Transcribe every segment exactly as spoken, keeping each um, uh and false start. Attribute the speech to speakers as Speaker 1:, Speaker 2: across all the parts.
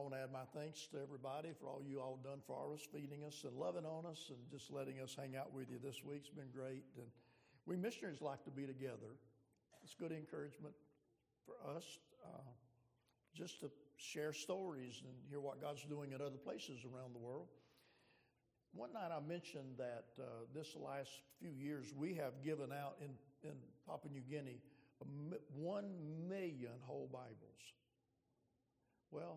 Speaker 1: want to add my thanks to everybody for all you all done for us, feeding us and loving on us and just letting us hang out with you this week. It's been great. And we missionaries like to be together. It's good encouragement for us uh, just to share stories and hear what God's doing at other places around the world. One night I mentioned that uh, this last few years we have given out in, in Papua New Guinea one million whole Bibles. Well,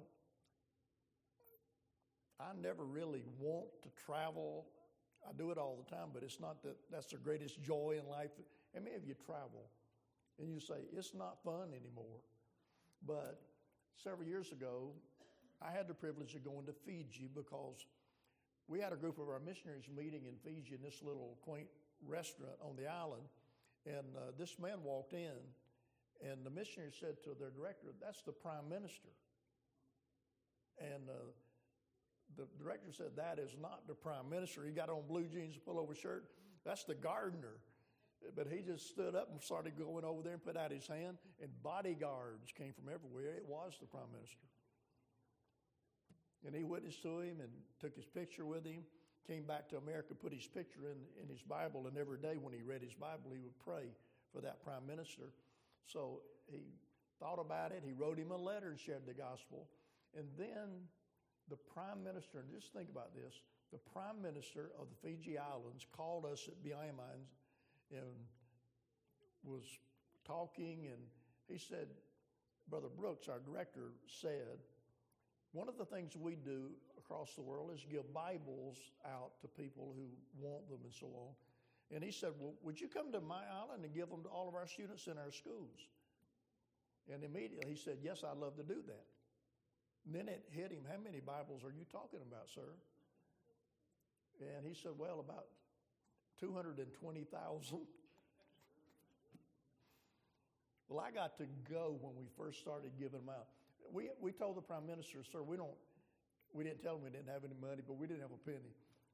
Speaker 1: I never really want to travel. I do it all the time, but it's not that that's the greatest joy in life. How many of you travel and you say, it's not fun anymore? But several years ago, I had the privilege of going to Fiji because we had a group of our missionaries meeting in Fiji in this little quaint restaurant on the island. And uh, this man walked in, and the missionary said to their director, that's the prime minister. And uh, the director said, that is not the prime minister. He got on blue jeans, a pullover shirt. That's the gardener. But he just stood up and started going over there and put out his hand, and bodyguards came from everywhere. It was the prime minister. And he witnessed to him and took his picture with him, came back to America, put his picture in, in his Bible, and every day when he read his Bible, he would pray for that prime minister. So he thought about it. He wrote him a letter and shared the gospel. And then the prime minister, and just think about this, the prime minister of the Fiji Islands called us at Biama and was talking, and he said, Brother Brooks, our director, said, one of the things we do across the world is give Bibles out to people who want them and so on. And he said, well, would you come to my island and give them to all of our students in our schools? And immediately he said, yes, I'd love to do that. And then it hit him, how many Bibles are you talking about, sir? And he said, well, about two hundred twenty thousand. Well, I got to go when we first started giving them out. We we told the prime minister, sir, we don't, we didn't tell him we didn't have any money, but we didn't have a penny.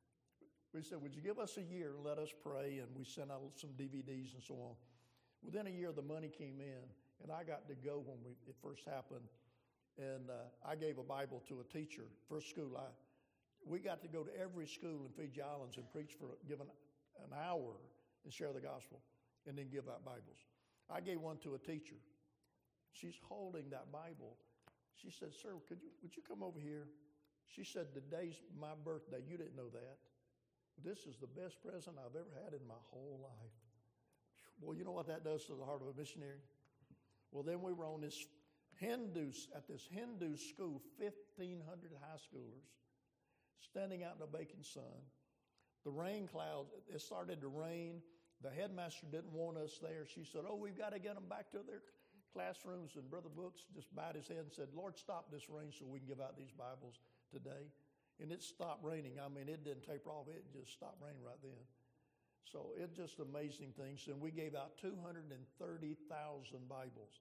Speaker 1: We said, would you give us a year and let us pray? And we sent out some D V Ds and so on. Within a year, the money came in, and I got to go when we, it first happened. And uh, I gave a Bible to a teacher. First school, I we got to go to every school in Fiji Islands and preach for give an, an hour and share the gospel, and then give out Bibles. I gave one to a teacher. She's holding that Bible. She said, sir, could you would you come over here? She said, today's my birthday. You didn't know that. This is the best present I've ever had in my whole life. Well, you know what that does to the heart of a missionary? Well, then we were on this Hindus, at this Hindu school, fifteen hundred high schoolers, standing out in the baking sun. The rain clouds, it started to rain. The headmaster didn't want us there. She said, oh, we've got to get them back to their classrooms. And Brother Brooks just bowed his head and said, Lord, stop this rain so we can give out these Bibles today. And it stopped raining. I mean, it didn't taper off. It just stopped raining right then. So it's just amazing things. And we gave out two hundred thirty thousand Bibles.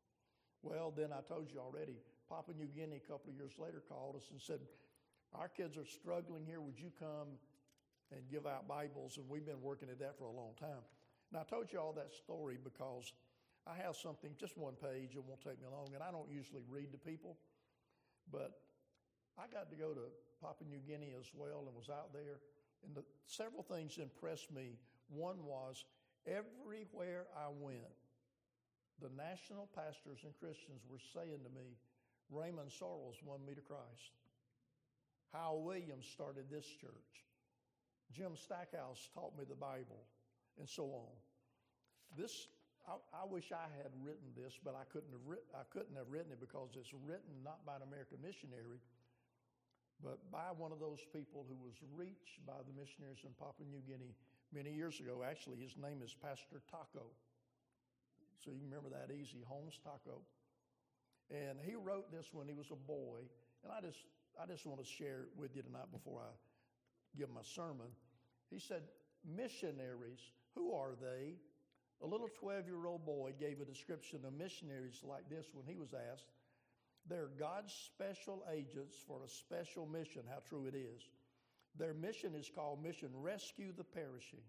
Speaker 1: Well, then I told you already, Papua New Guinea a couple of years later called us and said, our kids are struggling here. Would you come and give out Bibles? And we've been working at that for a long time. And I told you all that story because I have something, just one page, it won't take me long, and I don't usually read to people. But I got to go to Papua New Guinea as well and was out there. And the, several things impressed me. One was everywhere I went, the national pastors and Christians were saying to me, Raymond Sorrells won me to Christ. Hal Williams started this church. Jim Stackhouse taught me the Bible, and so on. This, I, I wish I had written this, but I couldn't have writ, I couldn't have written it because it's written not by an American missionary, but by one of those people who was reached by the missionaries in Papua New Guinea many years ago. Actually, his name is Pastor Taco. So you can remember that easy, Holmes Taco. And he wrote this when he was a boy. And I just I just want to share it with you tonight before I give my sermon. He said, missionaries, who are they? A little twelve-year-old boy gave a description of missionaries like this when he was asked. They're God's special agents for a special mission. How true it is. Their mission is called Mission Rescue the Perishing.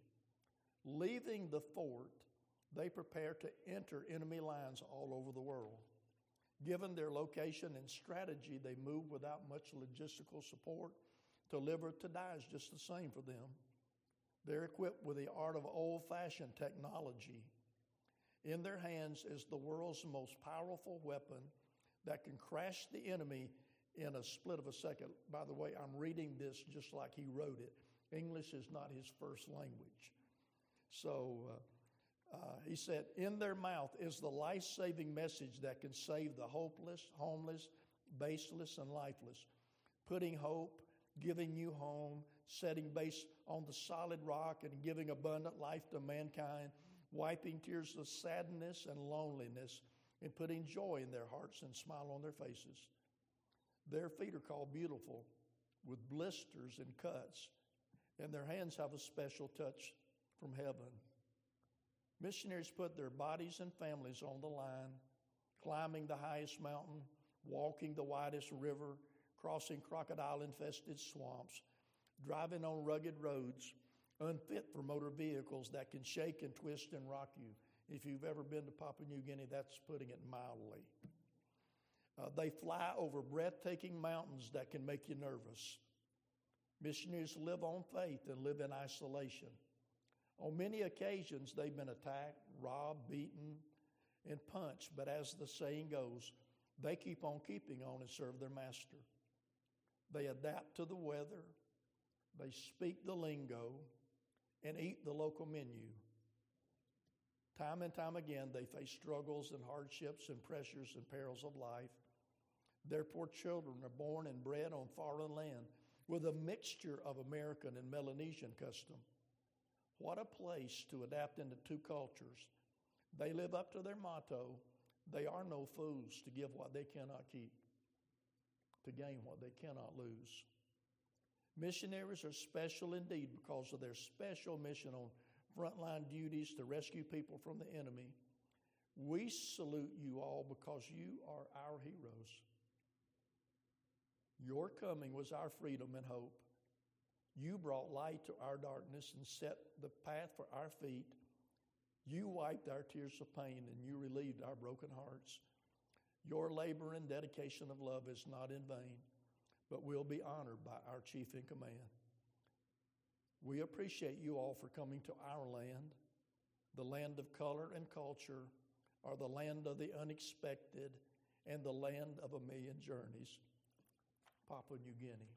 Speaker 1: Leaving the fort, they prepare to enter enemy lines all over the world. Given their location and strategy, they move without much logistical support. To live or to die is just the same for them. They're equipped with the art of old-fashioned technology. In their hands is the world's most powerful weapon that can crash the enemy in a split of a second. By the way, I'm reading this just like he wrote it. English is not his first language. So uh, uh, he said, in their mouth is the life-saving message that can save the hopeless, homeless, baseless, and lifeless, putting hope, giving you home, setting base on the solid rock, and giving abundant life to mankind, wiping tears of sadness and loneliness, and putting joy in their hearts and smile on their faces. Their feet are called beautiful, with blisters and cuts, and their hands have a special touch from heaven. Missionaries put their bodies and families on the line, climbing the highest mountain, walking the widest river, crossing crocodile-infested swamps, driving on rugged roads, unfit for motor vehicles that can shake and twist and rock you. If you've ever been to Papua New Guinea, that's putting it mildly. Uh, they fly over breathtaking mountains that can make you nervous. Missionaries live on faith and live in isolation. On many occasions, they've been attacked, robbed, beaten, and punched, but as the saying goes, they keep on keeping on and serve their master. They adapt to the weather, they speak the lingo, and eat the local menu. Time and time again, they face struggles and hardships and pressures and perils of life. Their poor children are born and bred on foreign land with a mixture of American and Melanesian custom. What a place to adapt into two cultures. They live up to their motto, they are no fools to give what they cannot keep, to gain what they cannot lose. Missionaries are special indeed because of their special mission on frontline duties to rescue people from the enemy. We salute you all because you are our heroes. Your coming was our freedom and hope. You brought light to our darkness and set the path for our feet. You wiped our tears of pain and you relieved our broken hearts. Your labor and dedication of love is not in vain, but will be honored by our chief in command. We appreciate you all for coming to our land, the land of color and culture, or the land of the unexpected, and the land of a million journeys, Papua New Guinea.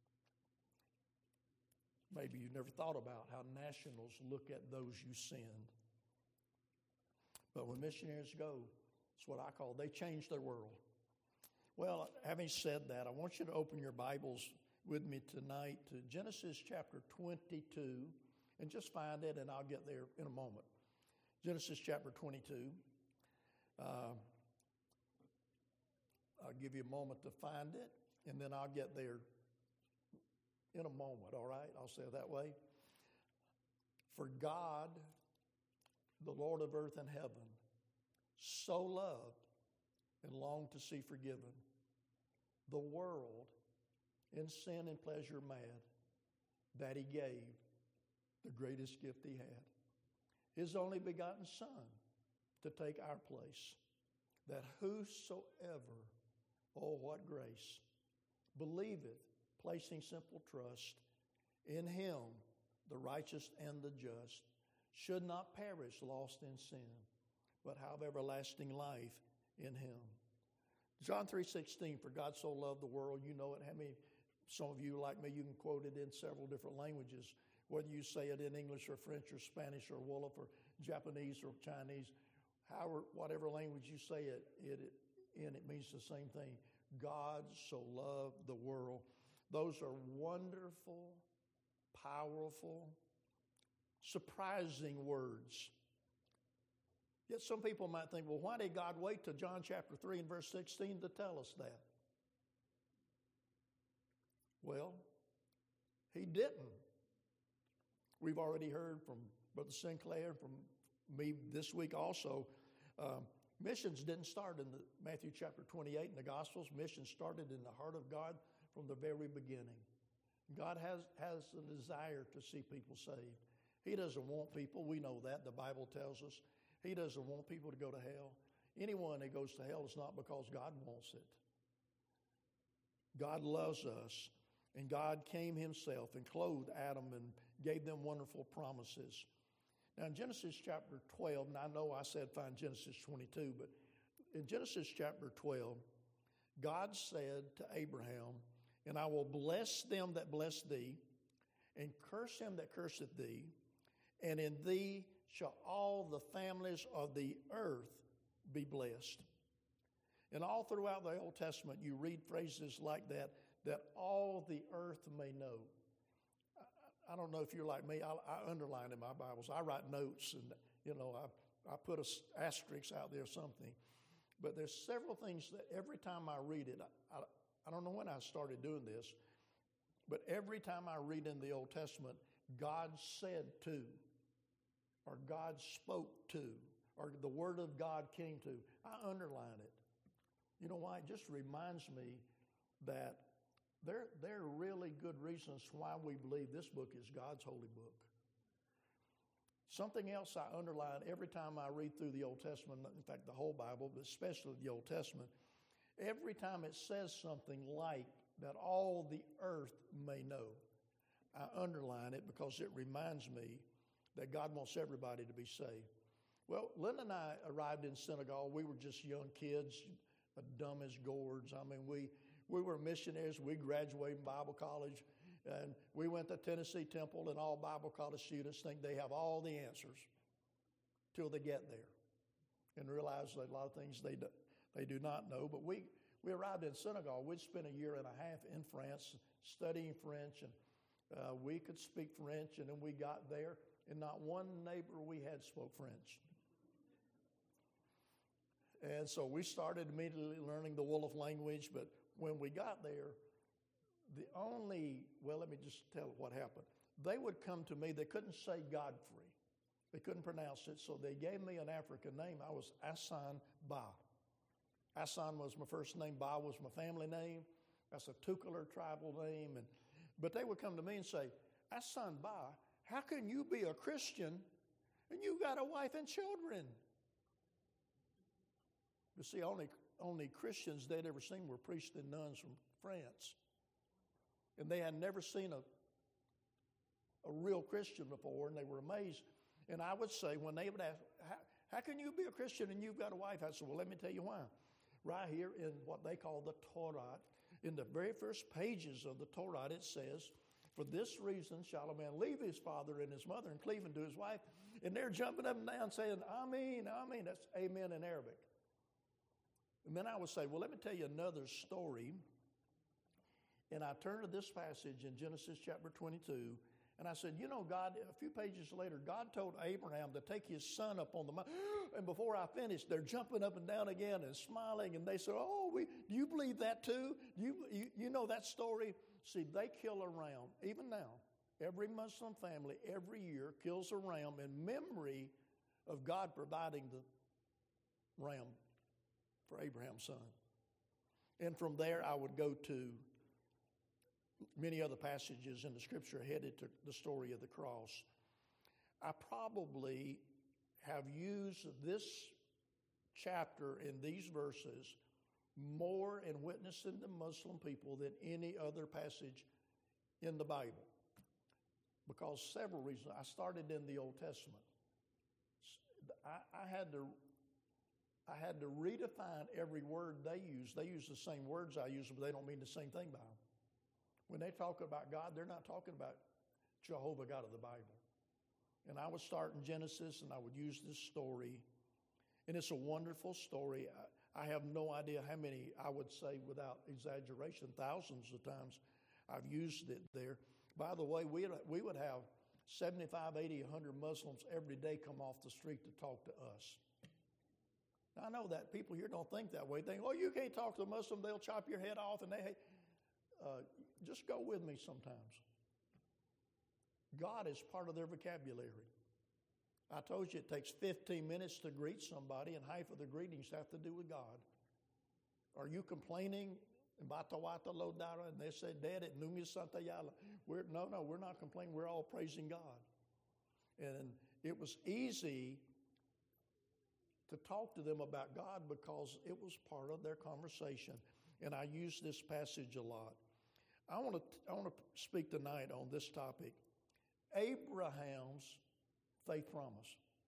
Speaker 1: Maybe you never thought about how nationals look at those you send. But when missionaries go, it's what I call, they change their world. Well, having said that, I want you to open your Bibles with me tonight to Genesis chapter twenty-two, and just find it, and I'll get there in a moment. Genesis chapter twenty-two. Uh, I'll give you a moment to find it, and then I'll get there in a moment, all right? I'll say it that way. For God, the Lord of earth and heaven, so loved and longed to see forgiven the world in sin and pleasure mad, that he gave the greatest gift he had, his only begotten Son, to take our place, that whosoever, oh what grace, believeth, placing simple trust in him, the righteous and the just, should not perish lost in sin, but have everlasting life in him. John three sixteen, for God so loved the world, you know it. How many, some of you like me, you can quote it in several different languages, whether you say it in English or French or Spanish or Wolof or Japanese or Chinese, however, whatever language you say it, it, it in, it means the same thing. God so loved the world. Those are wonderful, powerful, surprising words. Yet some people might think, well, why did God wait till John chapter three and verse sixteen to tell us that? Well, he didn't. We've already heard from Brother Sinclair, from me this week also. Um, missions didn't start in the Matthew chapter twenty-eight in the Gospels. Missions started in the heart of God from the very beginning. God has, has a desire to see people saved. He doesn't want people, we know that, the Bible tells us. He doesn't want people to go to hell. anyone that goes to hell, it's not because God wants it. God loves us, and God came himself and clothed Adam and gave them wonderful promises. Now in Genesis chapter twelve, and I know I said find Genesis twenty-two, but in Genesis chapter twelve, God said to Abraham, and I will bless them that bless thee, and curse him that curseth thee, and in thee shall all the families of the earth be blessed. And all throughout the Old Testament, you read phrases like that, that all the earth may know. I, I don't know if you're like me. I, I underline in my Bibles. I write notes, and you know, I, I put a asterisk out there or something. But there's several things that every time I read it, I, I, I don't know when I started doing this, but every time I read in the Old Testament, God said to, or God spoke to, or the Word of God came to, I underline it. You know why? It just reminds me that there, there are really good reasons why we believe this book is God's holy book. Something else I underline every time I read through the Old Testament, in fact, the whole Bible, but especially the Old Testament, every time it says something like that all the earth may know, I underline it because it reminds me that God wants everybody to be saved. Well, Linda and I arrived in Senegal. We were just young kids, dumb as gourds. I mean, we, we were missionaries. We graduated from Bible college, and we went to Tennessee Temple, and all Bible college students think they have all the answers till they get there and realize that a lot of things they do, they do not know. But we, we arrived in Senegal. We'd spent a year and a half in France studying French, and uh, we could speak French, and then we got there, and not one neighbor we had spoke French. And so we started immediately learning the Wolof language, but when we got there, the only, well, let me just tell what happened. They would come to me, they couldn't say Godfrey. They couldn't pronounce it, so they gave me an African name. I was Hassan Ba. Hassan was my first name, Ba was my family name. That's a Tukulur tribal name. And, but they would come to me and say, Hassan Ba, how can you be a Christian and you got a wife and children? You see, only, only Christians they'd ever seen were priests and nuns from France. And they had never seen a, a real Christian before, and they were amazed. And I would say, when they would ask, how, how can you be a Christian and you've got a wife? I said, well, let me tell you why. Right here in what they call the Torah, in the very first pages of the Torah, it says, for this reason shall a man leave his father and his mother and cleave unto his wife. And they're jumping up and down saying, Amen, Amen. That's amen in Arabic. And then I would say, well, let me tell you another story. And I turned to this passage in Genesis chapter twenty-two, and I said, you know, God, a few pages later, God told Abraham to take his son up on the mountain. And before I finished, they're jumping up and down again and smiling, and they said, oh, we, do you believe that too? Do you, you, you know that story? See, they kill a ram. Even now, every Muslim family every year kills a ram in memory of God providing the ram for Abraham's son. And from there, I would go to many other passages in the Scripture headed to the story of the cross. I probably have used this chapter in these verses more in witnessing to Muslim people than any other passage in the Bible, because several reasons. I started in the Old Testament. I, I had to I had to redefine every word they use. They use the same words I use, but they don't mean the same thing by them. When they talk about God, they're not talking about Jehovah God of the Bible. And I would start in Genesis, and I would use this story. And it's a wonderful story. I, I have no idea how many, I would say without exaggeration, thousands of times I've used it there. By the way, we we would have seventy-five, eighty, one hundred Muslims every day come off the street to talk to us. Now, I know that people here don't think that way. They think, oh, you can't talk to a Muslim, they'll chop your head off, and they hate. Uh, just go with me sometimes. God is part of their vocabulary. I told you it takes fifteen minutes to greet somebody, and half of the greetings have to do with God. Are you complaining? And they say, Dad, at Nungi Santa Yala. We're, no, no, we're not complaining. We're all praising God. And it was easy to talk to them about God because it was part of their conversation. And I use this passage a lot. I want to I want to speak tonight on this topic. Abraham's faith promise.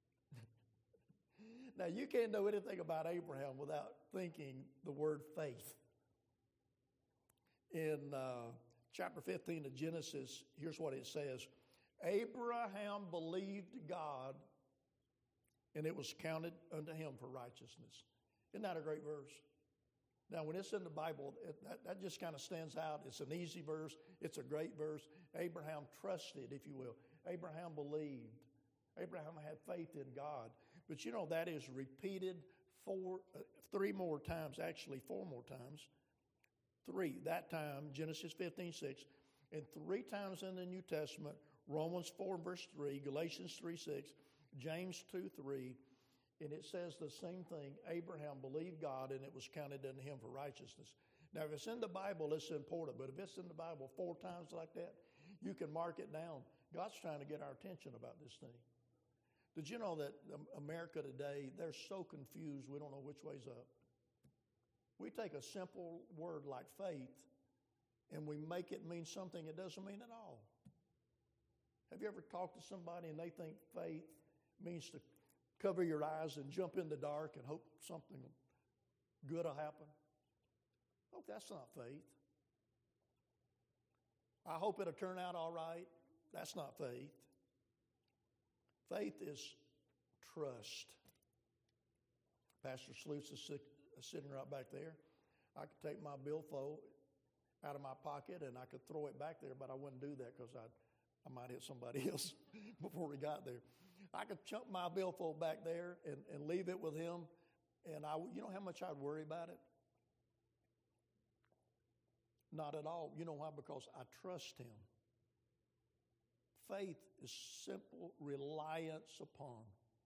Speaker 1: Now, you can't know anything about Abraham without thinking the word faith. In uh, chapter fifteen of Genesis, here's what it says. Abraham believed God, and it was counted unto him for righteousness. Isn't that a great verse? Now, when it's in the Bible, it, that, that just kind of stands out. It's an easy verse. It's a great verse. Abraham trusted, if you will. Abraham believed. Abraham had faith in God. But you know, that is repeated four, uh, three more times, actually four more times. Three, that time, Genesis fifteen six, and three times in the New Testament, Romans four verse three, Galatians three six, James two three, and it says the same thing. Abraham believed God, and it was counted unto him for righteousness. Now, if it's in the Bible, it's important, but if it's in the Bible four times like that, you can mark it down. God's trying to get our attention about this thing. Did you know that America today, they're so confused, we don't know which way's up? We take a simple word like faith, and we make it mean something it doesn't mean at all. Have you ever talked to somebody and they think faith means to cover your eyes and jump in the dark and hope something good will happen? Oh, that's not faith. I hope it'll turn out all right. That's not faith. Faith is trust. Pastor Sleuth is sitting right back there. I could take my billfold out of my pocket and I could throw it back there, but I wouldn't do that because I I might hit somebody else before we got there. I could chunk my billfold back there and, and leave it with him, and I, you know how much I'd worry about it? Not at all. You know why? Because I trust him. Faith is simple reliance upon,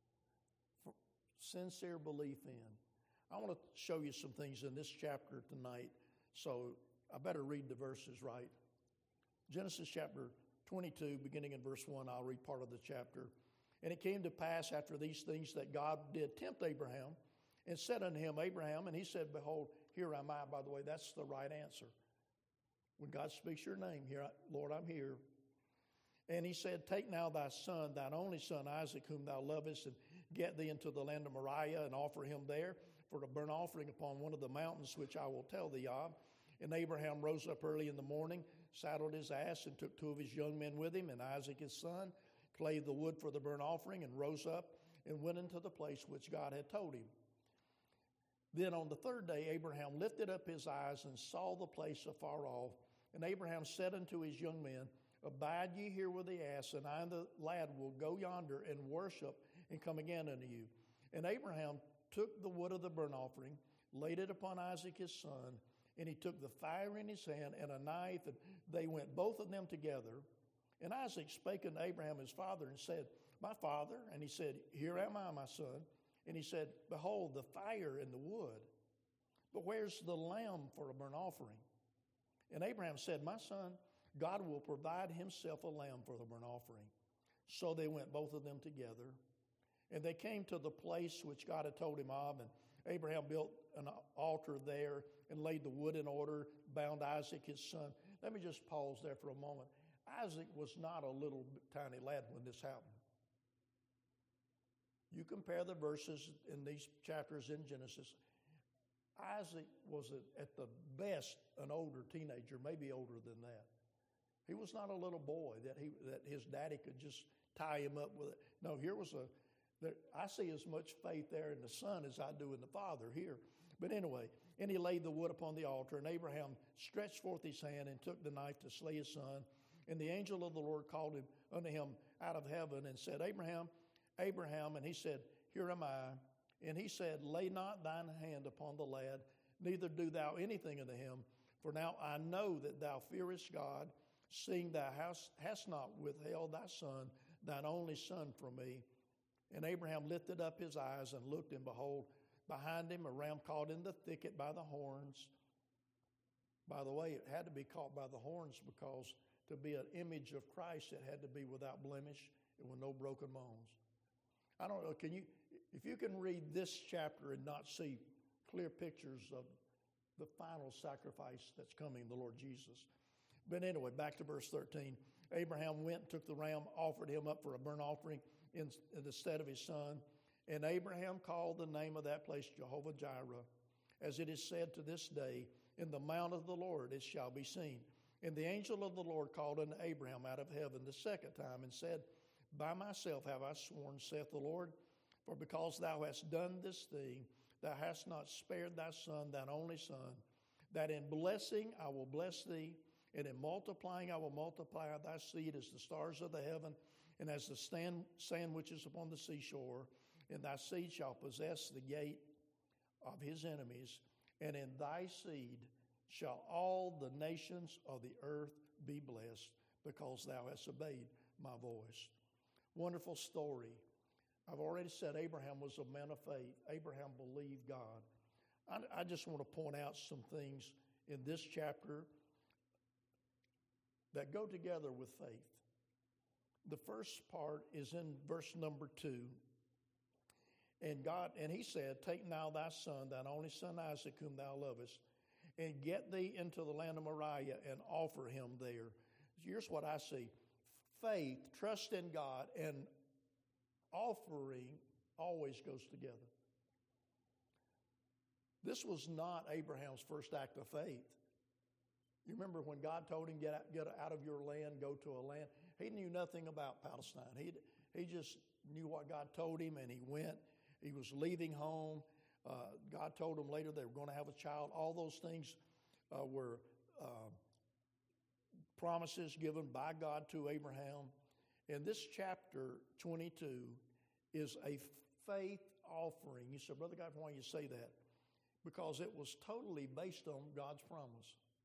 Speaker 1: sincere belief in. I want to show you some things in this chapter tonight, so I better read the verses right. Genesis chapter twenty-two, beginning in verse one, I'll read part of the chapter. And it came to pass after these things that God did tempt Abraham and said unto him, Abraham, and he said, behold, here am I. By the way, that's the right answer. When God speaks your name, here, Lord, I'm here. And he said, take now thy son, thine only son, Isaac, whom thou lovest, and get thee into the land of Moriah, and offer him there for a burnt offering upon one of the mountains which I will tell thee of. And Abraham rose up early in the morning, saddled his ass, and took two of his young men with him, and Isaac his son, clave the wood for the burnt offering, and rose up and went into the place which God had told him. Then on the third day Abraham lifted up his eyes and saw the place afar off. And Abraham said unto his young men, abide ye here with the ass, and I and the lad will go yonder and worship and come again unto you. And Abraham took the wood of the burnt offering, laid it upon Isaac his son, and he took the fire in his hand and a knife, and they went both of them together. And Isaac spake unto Abraham his father and said, my father. And he said, here am I, my son. And he said, behold, the fire and the wood, but where's the lamb for a burnt offering? And Abraham said, my son, God will provide himself a lamb for the burnt offering. So they went both of them together. And they came to the place which God had told him of, and Abraham built an altar there and laid the wood in order, bound Isaac his son. Let me just pause there for a moment. Isaac was not a little tiny lad when this happened. You compare the verses in these chapters in Genesis. Isaac was at the best an older teenager, maybe older than that. He was not a little boy that he that his daddy could just tie him up with it. No, here was a, there, I see as much faith there in the son as I do in the father here. But anyway, and he laid the wood upon the altar, and Abraham stretched forth his hand and took the knife to slay his son. And the angel of the Lord called him unto him out of heaven and said, Abraham, Abraham, and he said, here am I. And he said, lay not thine hand upon the lad, neither do thou anything unto him. For now I know that thou fearest God, seeing thou hast, hast not withheld thy son, thine only son, from me. And Abraham lifted up his eyes and looked, and behold, behind him a ram caught in the thicket by the horns. By the way, it had to be caught by the horns because to be an image of Christ, it had to be without blemish and with no broken bones. I don't know, can you, If you can read this chapter and not see clear pictures of the final sacrifice that's coming, the Lord Jesus. But anyway, back to verse thirteen. Abraham went and took the ram, offered him up for a burnt offering in, in the stead of his son. And Abraham called the name of that place Jehovah Jireh. As it is said to this day, in the mount of the Lord it shall be seen. And the angel of the Lord called unto Abraham out of heaven the second time and said, By myself have I sworn, saith the Lord, for because thou hast done this thing, thou hast not spared thy son, thine only son, that in blessing I will bless thee, and in multiplying I will multiply thy seed as the stars of the heaven, and as the stand, sand which is upon the seashore. And thy seed shall possess the gate of his enemies, and in thy seed shall all the nations of the earth be blessed, because thou hast obeyed my voice. Wonderful story. I've already said Abraham was a man of faith. Abraham believed God. I, I just want to point out some things in this chapter that go together with faith. The first part is in verse number two. And God, and he said, Take now thy son, thine only son Isaac, whom thou lovest, and get thee into the land of Moriah and offer him there. Here's what I see. Faith, trust in God, and offering always goes together. This was not Abraham's first act of faith. You remember when God told him, get out, get out of your land, go to a land. He knew nothing about Palestine. He, he just knew what God told him, and he went. He was leaving home. Uh, God told him later they were going to have a child. All those things uh, were uh, promises given by God to Abraham. And this chapter twenty-two is a faith offering. You said, Brother God, why do you say that? Because it was totally based on God's promise.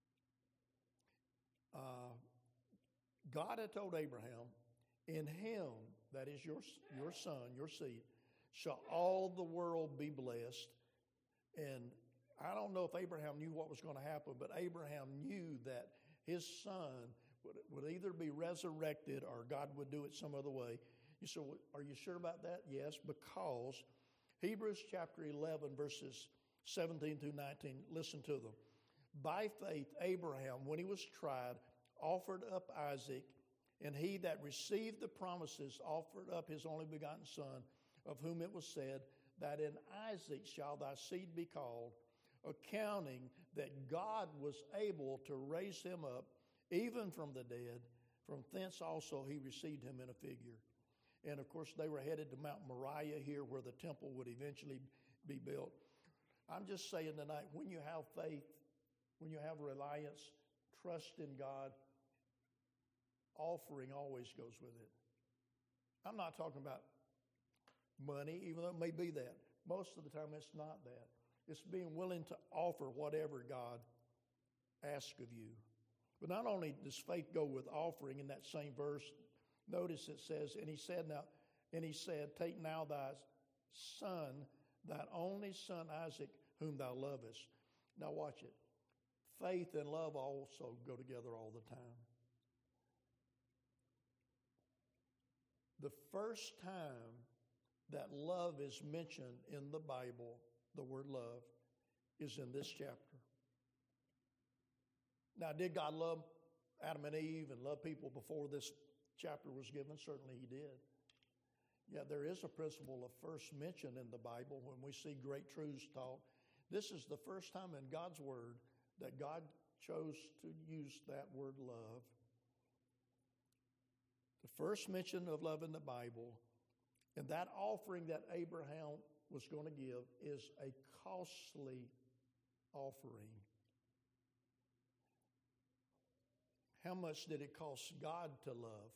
Speaker 1: Uh, God had told Abraham, in him, that is your, your son, your seed, shall all the world be blessed. And I don't know if Abraham knew what was going to happen, but Abraham knew that his son would, would either be resurrected or God would do it some other way. You said, well, are you sure about that? Yes, because Hebrews chapter eleven, verses seventeen through nineteen, listen to them. By faith, Abraham, when he was tried, offered up Isaac, and he that received the promises offered up his only begotten son, of whom it was said, that in Isaac shall thy seed be called, accounting that God was able to raise him up, even from the dead. From thence also he received him in a figure. And of course, they were headed to Mount Moriah here, where the temple would eventually be built. I'm just saying tonight, when you have faith, when you have reliance, trust in God, offering always goes with it. I'm not talking about money, even though it may be that. Most of the time, it's not that. It's being willing to offer whatever God asks of you. But not only does faith go with offering in that same verse, notice it says, and he said now, and he said, Take now thy son, thine only son Isaac, whom thou lovest. Now watch it. Faith and love also go together all the time. The first time that love is mentioned in the Bible, the word love, is in this chapter. Now, did God love Adam and Eve and love people before this chapter was given? Certainly he did. Yeah, there is a principle of first mention in the Bible when we see great truths taught. This is the first time in God's word that God chose to use that word love. The first mention of love in the Bible, and that offering that Abraham was going to give is a costly offering. How much did it cost God to love?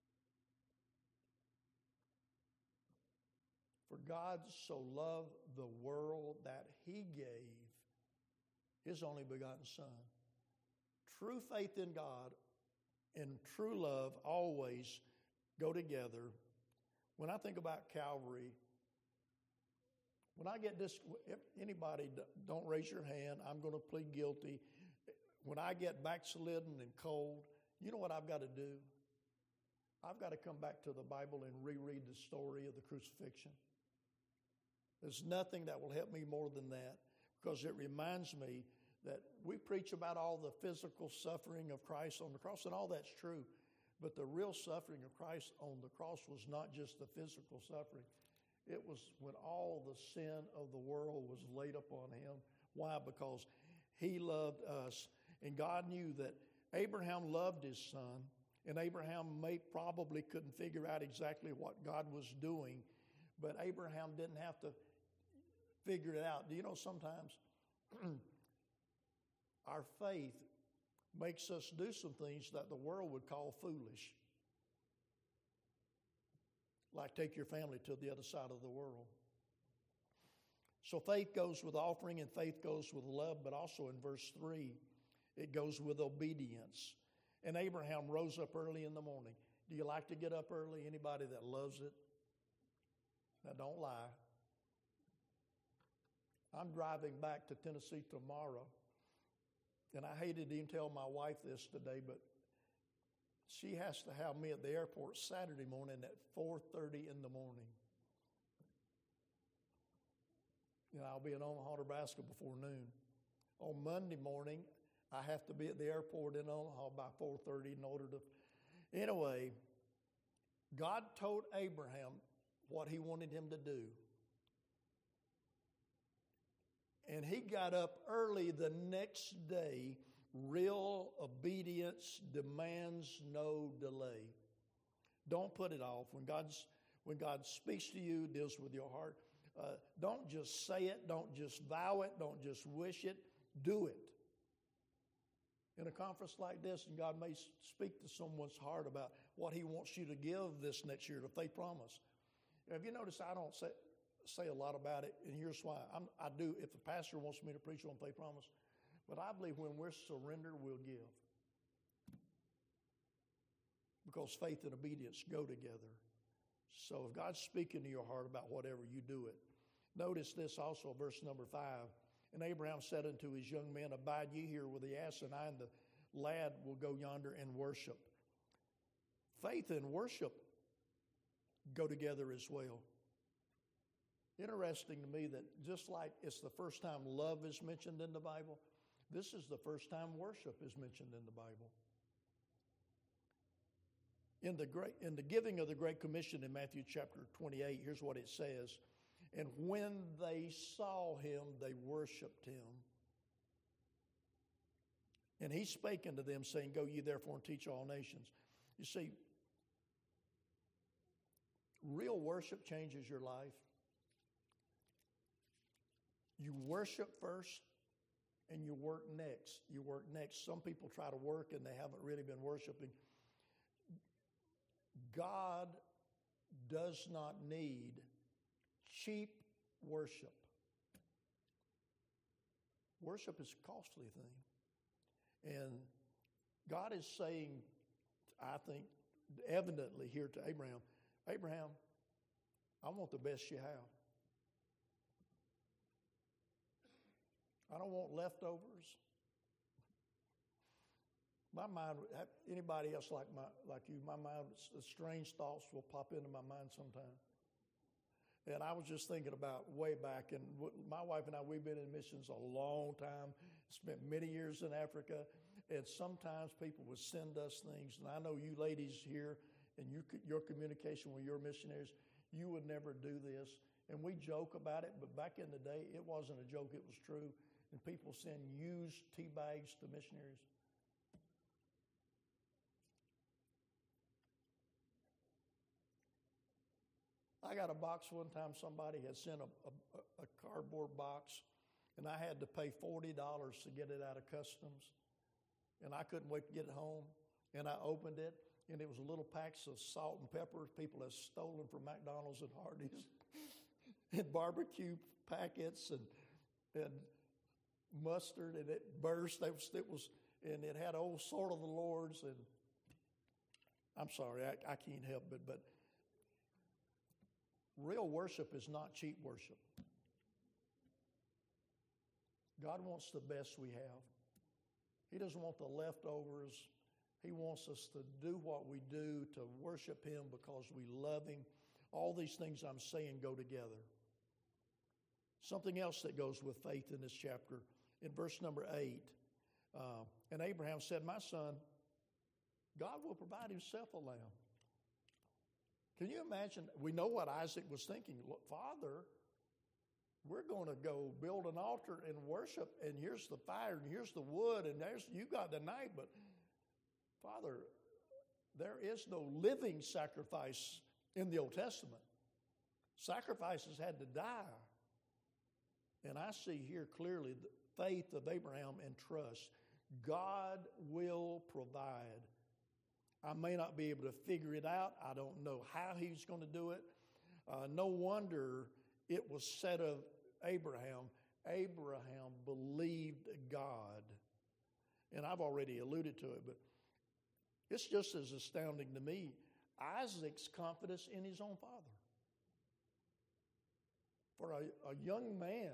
Speaker 1: For God so loved the world that he gave his only begotten son. True faith in God and true love always go together. When I think about Calvary, when I get this, anybody, don't raise your hand, I'm going to plead guilty. When I get backslidden and cold, you know what I've got to do? I've got to come back to the Bible and reread the story of the crucifixion. There's nothing that will help me more than that, because it reminds me that we preach about all the physical suffering of Christ on the cross, and all that's true. But the real suffering of Christ on the cross was not just the physical suffering. It was when all the sin of the world was laid upon him. Why? Because he loved us. And God knew that Abraham loved his son, and Abraham may probably couldn't figure out exactly what God was doing, but Abraham didn't have to figure it out. Do you know sometimes our faith makes us do some things that the world would call foolish, like take your family to the other side of the world. So faith goes with offering, and faith goes with love, but also in verse three, it goes with obedience. And Abraham rose up early in the morning. Do you like to get up early? Anybody that loves it? Now, don't lie. I'm driving back to Tennessee tomorrow, and I hated to even tell my wife this today, but she has to have me at the airport Saturday morning at four thirty in the morning. You know, I'll be in Omaha, Nebraska before noon. On Monday morning, I have to be at the airport in Omaha by four thirty in order to... Anyway, God told Abraham what he wanted him to do. And he got up early the next day. Real obedience demands no delay. Don't put it off. When God's, when God speaks to you, deals with your heart, uh, don't just say it. Don't just vow it. Don't just wish it. Do it. In a conference like this, and God may speak to someone's heart about what he wants you to give this next year, the faith promise. Have you noticed I don't say, say a lot about it, and here's why. I'm, I do, if the pastor wants me to preach on faith promise, but I believe when we're surrendered, we'll give. Because faith and obedience go together. So if God's speaking to your heart about whatever, you do it. Notice this also, verse number five. And Abraham said unto his young men, Abide ye here with the ass, and I and the lad will go yonder and worship. Faith and worship go together as well. Interesting to me that just like it's the first time love is mentioned in the Bible, this is the first time worship is mentioned in the Bible. In the great, in the giving of the Great Commission in Matthew chapter twenty-eight, here's what it says. And when they saw him, they worshiped him. And he spake unto them, saying, Go ye therefore and teach all nations. You see, real worship changes your life. You worship first, and you work next. You work next. Some people try to work, and they haven't really been worshiping. God does not need cheap worship. Worship is a costly thing. And God is saying, I think, evidently here to Abraham, Abraham, I want the best you have. I don't want leftovers. My mind, anybody else like my like you, my mind, strange thoughts will pop into my mind sometime. And I was just thinking about way back, and my wife and I, we've been in missions a long time, spent many years in Africa, and sometimes people would send us things, and I know you ladies here, and you, your communication with your missionaries, you would never do this, and we joke about it, but back in the day, it wasn't a joke, it was true, and people send used tea bags to missionaries. I got a box one time, somebody had sent a, a, a cardboard box, and I had to pay forty dollars to get it out of customs, and I couldn't wait to get it home, and I opened it, and it was little packs of salt and pepper people had stolen from McDonald's and Hardee's, and barbecue packets, and and mustard, and it burst. It was, it was and it had old Sword of the Lord's, and I'm sorry, I, I can't help it, but real worship is not cheap worship. God wants the best we have. He doesn't want the leftovers. He wants us to do what we do, to worship him because we love him. All these things I'm saying go together. Something else that goes with faith in this chapter, in verse number eight, uh, and Abraham said, my son, God will provide himself a lamb. Can you imagine? We know what Isaac was thinking. Look, Father, we're going to go build an altar and worship, and here's the fire, and here's the wood, and there's you got the knife, but Father, there is no living sacrifice in the Old Testament. Sacrifices had to die. And I see here clearly the faith of Abraham and trust. God will provide. I may not be able to figure it out. I don't know how he's going to do it. Uh, no wonder it was said of Abraham, Abraham believed God. And I've already alluded to it, but it's just as astounding to me. Isaac's confidence in his own father. For a, a young man,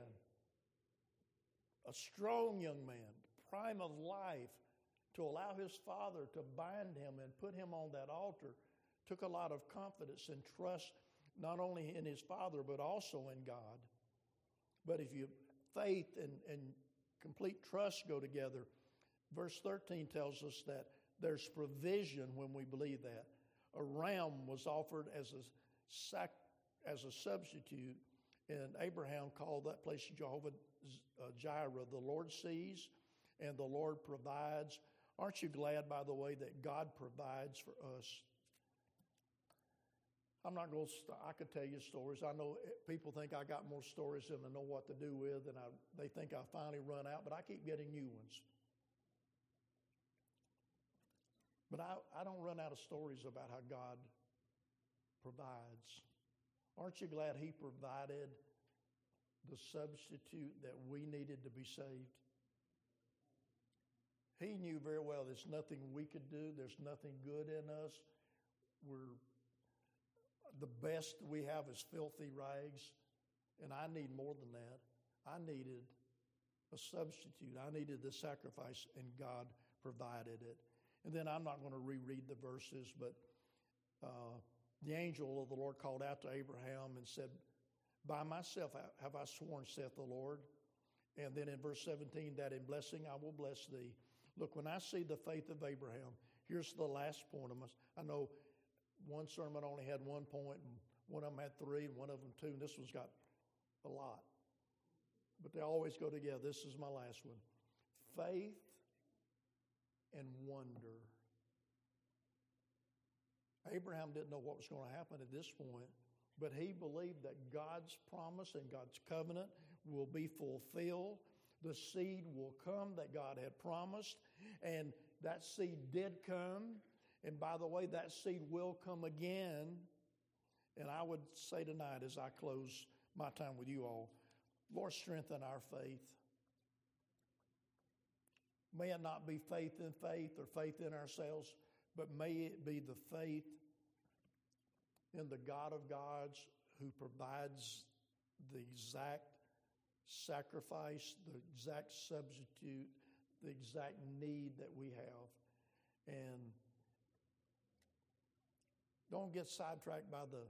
Speaker 1: a strong young man, prime of life, to allow his father to bind him and put him on that altar took a lot of confidence and trust, not only in his father, but also in God. But if you faith and, and complete trust go together, verse thirteen tells us that there's provision when we believe that. A ram was offered as a sac, as a substitute, and Abraham called that place Jehovah Jireh. The Lord sees and the Lord provides. Aren't you glad, by the way, that God provides for us? I'm not going to, st- I could tell you stories. I know people think I got more stories than I know what to do with, and I, they think I finally run out, but I keep getting new ones. But I, I don't run out of stories about how God provides. Aren't you glad he provided the substitute that we needed to be saved? He knew very well there's nothing we could do. There's nothing good in us. We're the best we have is filthy rags, and I need more than that. I needed a substitute. I needed the sacrifice, and God provided it. And then I'm not going to reread the verses, but uh, the angel of the Lord called out to Abraham and said, by myself have I sworn, saith the Lord. And then in verse seventeen, that in blessing I will bless thee. Look, when I see the faith of Abraham, here's the last point of my, I know one sermon only had one point, and one of them had three, and one of them two, and this one's got a lot. But they always go together. This is my last one. Faith and wonder. Abraham didn't know what was going to happen at this point, but he believed that God's promise and God's covenant will be fulfilled. The seed will come that God had promised, and that seed did come. And by the way, that seed will come again. And I would say tonight as I close my time with you all, Lord, strengthen our faith. May it not be faith in faith or faith in ourselves, but may it be the faith in the God of gods who provides the exact sacrifice, the exact substitute, the exact need that we have. And don't get sidetracked by the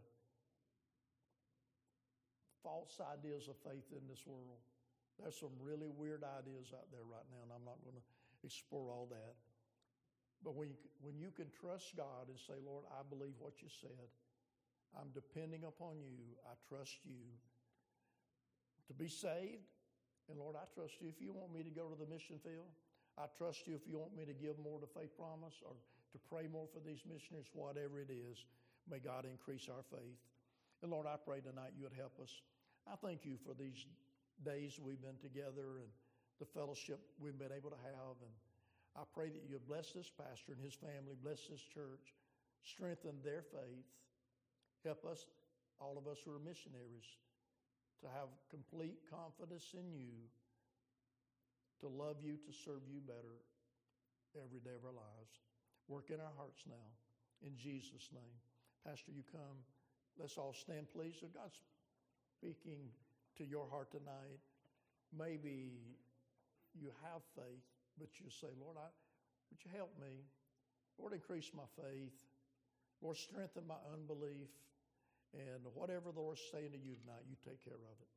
Speaker 1: false ideas of faith in this world. There's some really weird ideas out there right now, and I'm not going to explore all that. But when you, when you can trust God and say, Lord, I believe what you said. I'm depending upon you. I trust you to be saved. And Lord, I trust you if you want me to go to the mission field. I trust you if you want me to give more to Faith Promise or to pray more for these missionaries, whatever it is. May God increase our faith. And Lord, I pray tonight you would help us. I thank you for these days we've been together and the fellowship we've been able to have. And I pray that you would bless this pastor and his family, bless this church, strengthen their faith. Help us, all of us who are missionaries, to have complete confidence in you, to love you, to serve you better every day of our lives. Work in our hearts now. In Jesus' name. Pastor, you come. Let's all stand, please. So God's speaking to your heart tonight. Maybe you have faith, but you say, Lord, I, would you help me? Lord, increase my faith. Lord, strengthen my unbelief. And whatever the Lord's saying to you tonight, you take care of it.